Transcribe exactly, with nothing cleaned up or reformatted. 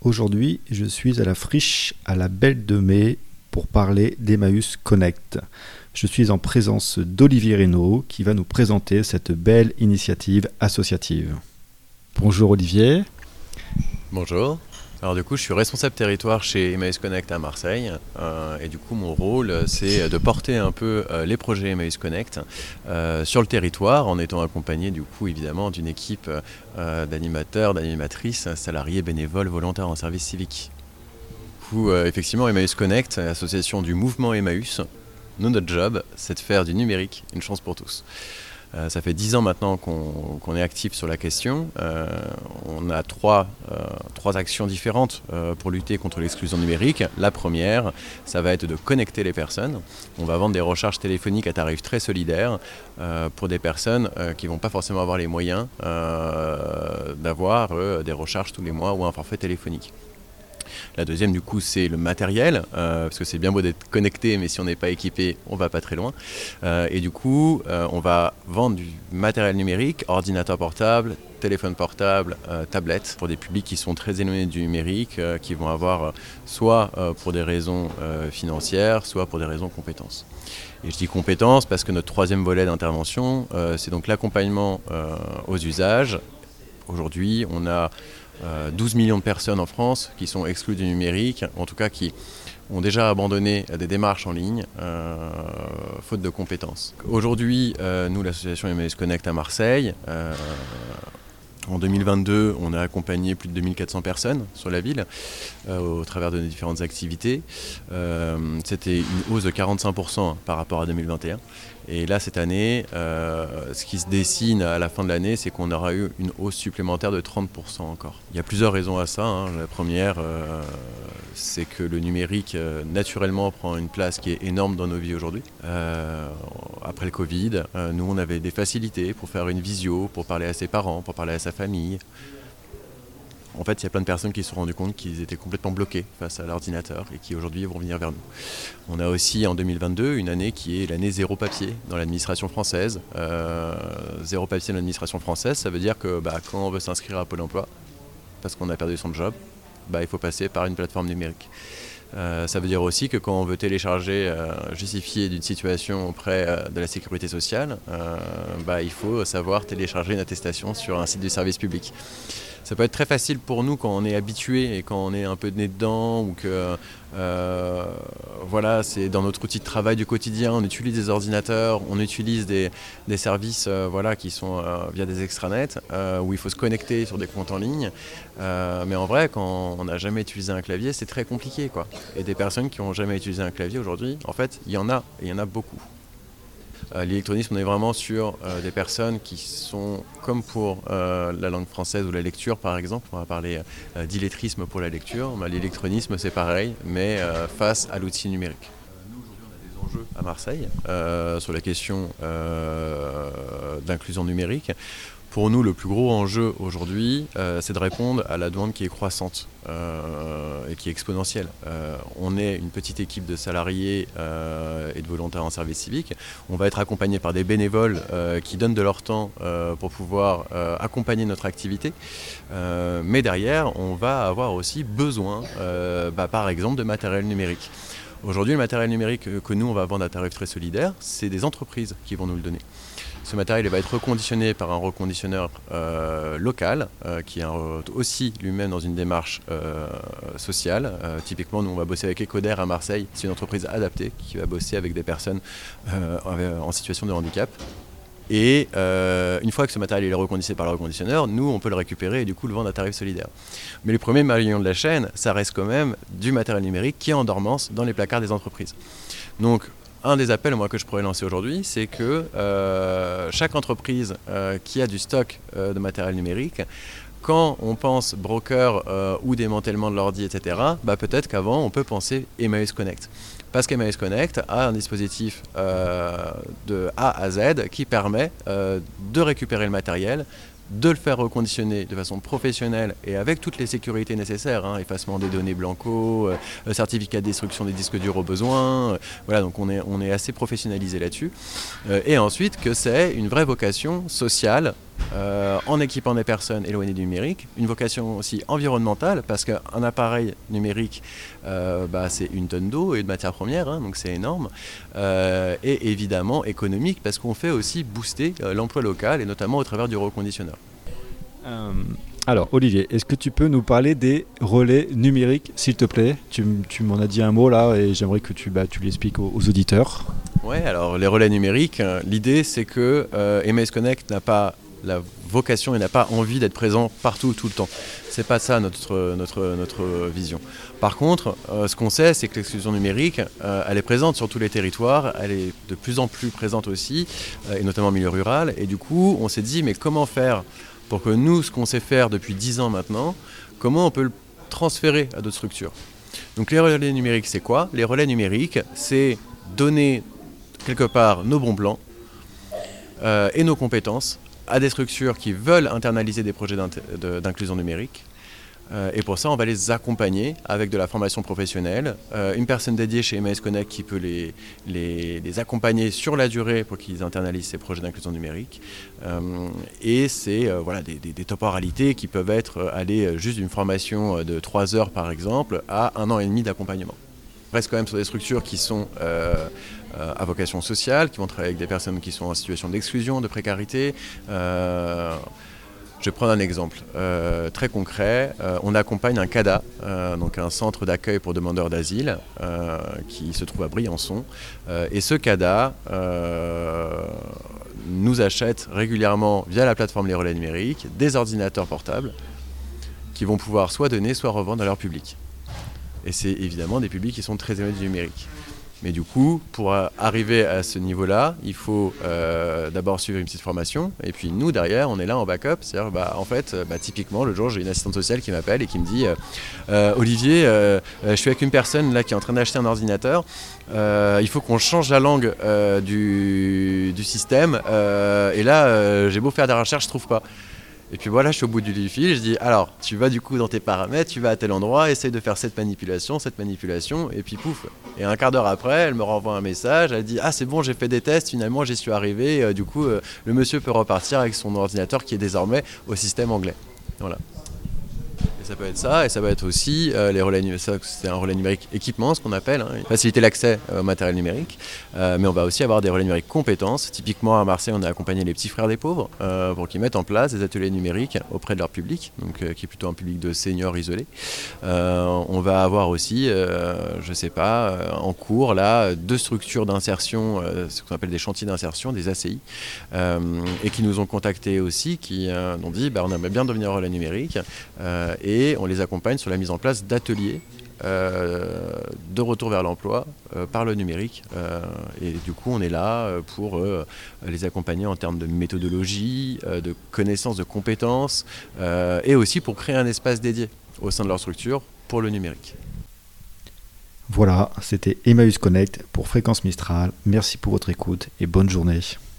Aujourd'hui, je suis à la Friche à la Belle de Mai pour parler d'Emmaüs Connect. Je suis en présence d'Olivier Reynaud qui va nous présenter cette belle initiative associative. Bonjour Olivier. Bonjour. Alors du coup, je suis responsable territoire chez Emmaüs Connect à Marseille euh, et du coup, mon rôle, c'est de porter un peu euh, les projets Emmaüs Connect euh, sur le territoire en étant accompagné du coup évidemment d'une équipe euh, d'animateurs, d'animatrices, salariés, bénévoles, volontaires en service civique. Du coup, euh, effectivement, Emmaüs Connect, association du mouvement Emmaüs, nous, notre job, c'est de faire du numérique une chance pour tous. Euh, ça fait dix ans maintenant qu'on, qu'on est actif sur la question. Euh, on a trois, euh, trois actions différentes euh, pour lutter contre l'exclusion numérique. La première, ça va être de connecter les personnes. On va vendre des recharges téléphoniques à tarif très solidaire euh, pour des personnes euh, qui ne vont pas forcément avoir les moyens euh, d'avoir euh, des recharges tous les mois ou un forfait téléphonique. La deuxième, du coup, c'est le matériel, euh, parce que c'est bien beau d'être connecté, mais si on n'est pas équipé, on ne va pas très loin. Euh, et du coup, euh, on va vendre du matériel numérique, ordinateur portable, téléphone portable, euh, tablette, pour des publics qui sont très éloignés du numérique, euh, qui vont avoir euh, soit euh, pour des raisons euh, financières, soit pour des raisons compétences. Et je dis compétences parce que notre troisième volet d'intervention, euh, c'est donc l'accompagnement euh, aux usages. Aujourd'hui, on a euh, douze millions de personnes en France qui sont exclues du numérique, en tout cas qui ont déjà abandonné des démarches en ligne, euh, faute de compétences. Aujourd'hui, euh, nous, l'association Emmaüs Connect à Marseille, euh, en deux mille vingt-deux, on a accompagné plus de deux mille quatre cents personnes sur la ville euh, au travers de nos différentes activités. Euh, c'était une hausse de quarante-cinq pour cent par rapport à deux mille vingt et un. Et là, cette année, euh, ce qui se dessine à la fin de l'année, c'est qu'on aura eu une hausse supplémentaire de trente pour cent encore. Il y a plusieurs raisons à ça. Hein. La première, euh, c'est que le numérique, euh, naturellement, prend une place qui est énorme dans nos vies aujourd'hui. Euh, après le Covid, euh, nous, on avait des facilités pour faire une visio, pour parler à ses parents, pour parler à sa famille. En fait, il y a plein de personnes qui se sont rendues compte qu'ils étaient complètement bloqués face à l'ordinateur et qui aujourd'hui vont venir vers nous. On a aussi en deux mille vingt-deux une année qui est l'année zéro papier dans l'administration française. Euh, zéro papier dans l'administration française, ça veut dire que bah, quand on veut s'inscrire à Pôle emploi, parce qu'on a perdu son job, bah, il faut passer par une plateforme numérique. Euh, ça veut dire aussi que quand on veut télécharger, euh, justifier d'une situation auprès euh, de la sécurité sociale, euh, bah, il faut savoir télécharger une attestation sur un site du service public. Ça peut être très facile pour nous quand on est habitué et quand on est un peu nez dedans ou que euh, voilà, c'est dans notre outil de travail du quotidien, on utilise des ordinateurs, on utilise des, des services euh, voilà, qui sont euh, via des extranets euh, où il faut se connecter sur des comptes en ligne. Euh, mais en vrai, quand on n'a jamais utilisé un clavier, c'est très compliqué, quoi. Et des personnes qui n'ont jamais utilisé un clavier aujourd'hui, en fait, il y en a, et il y en a beaucoup. Euh, l'électronisme, on est vraiment sur euh, des personnes qui sont, comme pour euh, la langue française ou la lecture par exemple, on va parler euh, d'illettrisme pour la lecture, bah, l'électronisme c'est pareil, mais euh, face à l'outil numérique. Euh, nous aujourd'hui on a des enjeux à Marseille euh, sur la question euh, d'inclusion numérique. Pour nous, le plus gros enjeu aujourd'hui, euh, c'est de répondre à la demande qui est croissante euh, et qui est exponentielle. Euh, on est une petite équipe de salariés euh, et de volontaires en service civique. On va être accompagné par des bénévoles euh, qui donnent de leur temps euh, pour pouvoir euh, accompagner notre activité. Euh, mais derrière, on va avoir aussi besoin, euh, bah, par exemple, de matériel numérique. Aujourd'hui, le matériel numérique que nous, on va vendre à tarif très solidaire, c'est des entreprises qui vont nous le donner. Ce matériel va être reconditionné par un reconditionneur euh, local euh, qui est un, aussi lui-même dans une démarche euh, sociale. Euh, typiquement, nous, on va bosser avec Ecoder à Marseille. C'est une entreprise adaptée qui va bosser avec des personnes euh, en situation de handicap. Et euh, une fois que ce matériel est reconditionné par le reconditionneur, nous, on peut le récupérer et du coup le vendre à tarif solidaire. Mais les premiers maillons de la chaîne, ça reste quand même du matériel numérique qui est en dormance dans les placards des entreprises. Donc, un des appels moi, que je pourrais lancer aujourd'hui, c'est que euh, chaque entreprise euh, qui a du stock euh, de matériel numérique, quand on pense broker euh, ou démantèlement de l'ordi, et cetera, bah, peut-être qu'avant, on peut penser Emmaüs Connect. Parce qu'Emmaüs Connect a un dispositif euh, de A à Z qui permet euh, de récupérer le matériel, de le faire reconditionner de façon professionnelle et avec toutes les sécurités nécessaires, hein, effacement des données blanco, euh, certificat de destruction des disques durs au besoin, euh, voilà, donc on est, on est assez professionnalisé là-dessus. Euh, et ensuite que c'est une vraie vocation sociale euh, en équipant des personnes éloignées du numérique, une vocation aussi environnementale, parce qu'un appareil numérique, euh, bah, c'est une tonne d'eau et de matières premières, hein, donc c'est énorme, euh, et évidemment économique, parce qu'on fait aussi booster euh, l'emploi local, et notamment au travers du reconditionneur. Euh, alors, Olivier, est-ce que tu peux nous parler des relais numériques, s'il te plaît? Tu, tu m'en as dit un mot là, et j'aimerais que tu, bah, tu l'expliques aux, aux auditeurs. Ouais, alors les relais numériques, euh, l'idée c'est que euh, Emmaüs Connect n'a pas la vocation et n'a pas envie d'être présent partout tout le temps. C'est pas ça notre, notre, notre vision. Par contre, euh, ce qu'on sait, c'est que l'exclusion numérique, euh, elle est présente sur tous les territoires, elle est de plus en plus présente aussi, euh, et notamment en milieu rural. Et du coup, on s'est dit, mais comment faire pour que nous, ce qu'on sait faire depuis dix ans maintenant, comment on peut le transférer à d'autres structures? Donc les relais numériques, c'est quoi? Les relais numériques, c'est donner quelque part nos bons plans euh, et nos compétences à des structures qui veulent internaliser des projets d'inclusion numérique. Euh, et pour ça, on va les accompagner avec de la formation professionnelle, euh, une personne dédiée chez Emmaüs Connect qui peut les, les, les accompagner sur la durée pour qu'ils internalisent ces projets d'inclusion numérique. Euh, et c'est euh, voilà, des, des, des temporalités qui peuvent être euh, aller juste d'une formation de trois heures par exemple à un an et demi d'accompagnement. On reste quand même sur des structures qui sont euh, euh, à vocation sociale, qui vont travailler avec des personnes qui sont en situation d'exclusion, de précarité. Euh, je vais prendre un exemple euh, très concret. Euh, on accompagne un CADA, euh, donc un centre d'accueil pour demandeurs d'asile, euh, qui se trouve à Briançon. Euh, et ce CADA euh, nous achète régulièrement, via la plateforme Les Relais Numériques, des ordinateurs portables qui vont pouvoir soit donner, soit revendre à leur public. Et c'est évidemment des publics qui sont très éloignés du numérique. Mais du coup, pour arriver à ce niveau-là, il faut euh, d'abord suivre une petite formation. Et puis nous, derrière, on est là en backup. C'est-à-dire, bah, en fait, bah, typiquement, le jour, j'ai une assistante sociale qui m'appelle et qui me dit euh, « Olivier, euh, je suis avec une personne là, qui est en train d'acheter un ordinateur. Euh, il faut qu'on change la langue euh, du, du système. Euh, et là, euh, j'ai beau faire des recherches, je ne trouve pas. » Et puis voilà, je suis au bout du fil, je dis alors, tu vas du coup dans tes paramètres, tu vas à tel endroit, essaye de faire cette manipulation, cette manipulation, et puis pouf. Et un quart d'heure après, elle me renvoie un message, elle dit ah c'est bon, j'ai fait des tests, finalement j'y suis arrivé, euh, du coup euh, le monsieur peut repartir avec son ordinateur qui est désormais au système anglais. Voilà. Et ça peut être ça, et ça peut être aussi euh, les relais numériques. C'est un relais numérique équipement, ce qu'on appelle, hein, faciliter l'accès euh, au matériel numérique. Euh, mais on va aussi avoir des relais numériques compétences. Typiquement à Marseille, on a accompagné les petits frères des pauvres euh, pour qu'ils mettent en place des ateliers numériques auprès de leur public, donc euh, qui est plutôt un public de seniors isolés. Euh, on va avoir aussi, euh, je sais pas, euh, en cours là, deux structures d'insertion, euh, ce qu'on appelle des chantiers d'insertion, des A C I, euh, et qui nous ont contactés aussi, qui euh, ont dit, bah, on aimerait bien devenir relais numérique. Euh, et Et on les accompagne sur la mise en place d'ateliers euh, de retour vers l'emploi euh, par le numérique. Euh, et du coup, on est là pour euh, les accompagner en termes de méthodologie, euh, de connaissances, de compétences, euh, et aussi pour créer un espace dédié au sein de leur structure pour le numérique. Voilà, c'était Emmaüs Connect pour Fréquence Mistral. Merci pour votre écoute et bonne journée.